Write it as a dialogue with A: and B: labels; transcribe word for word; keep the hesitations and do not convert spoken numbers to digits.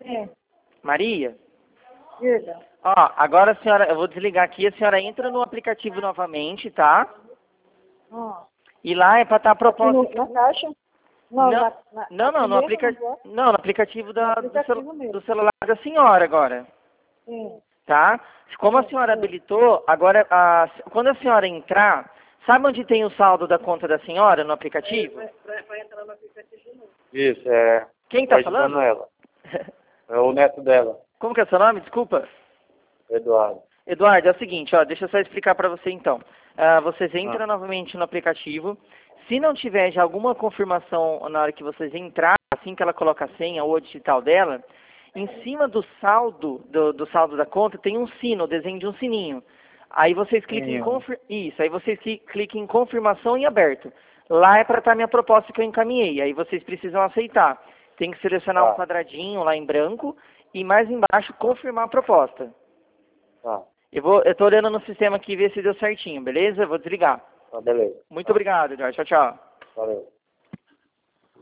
A: Sim.
B: Maria?
A: Diga.
B: Ó, agora a senhora, eu vou desligar aqui, a senhora entra no aplicativo novamente, tá?
A: Ah.
B: E lá é para estar a
A: Aqui
B: proposta...
A: no, na caixa? Não,
B: Não,
A: na, na,
B: não, não, no,
A: mesmo,
B: aplica...
A: não posso?
B: não, no aplicativo, da,
A: No
B: do, cel...
A: aplicativo mesmo.
B: do celular da senhora agora,
A: Sim.
B: tá? Como a
A: Sim,
B: senhora
A: sim.
B: habilitou, agora, a... quando a senhora entrar, sabe onde tem o saldo da conta da senhora no aplicativo?
A: Vai, vai entrar no aplicativo novo.
C: Isso, é.
B: Quem
C: Tô
B: tá
C: ajudando
B: falando?
C: ela. É o neto dela,
B: Como que é o seu nome? Desculpa.
C: Eduardo.
B: Eduardo, é o seguinte, ó, deixa eu só explicar para você então. Ah, vocês entram
C: Ah.
B: novamente no aplicativo. Se não tiver já alguma confirmação na hora que vocês entrar, assim que ela coloca a senha ou o digital dela, em cima do saldo, do, do saldo da conta, tem um sino, o desenho de um sininho. Aí vocês clicam em
C: Sim.
B: confir... Isso, aí vocês cli- clicam em confirmação e aberto. Lá é para estar a minha proposta que eu encaminhei. Aí vocês precisam aceitar. Tem que selecionar um
C: Tá.
B: quadradinho lá em branco e mais embaixo confirmar a proposta.
C: Tá.
B: Eu vou, eu tô olhando no sistema aqui ver se deu certinho, beleza? Eu vou desligar.
C: Tá, beleza.
B: Muito
C: Tá.
B: obrigado, Eduardo. Tchau, tchau.
C: Valeu.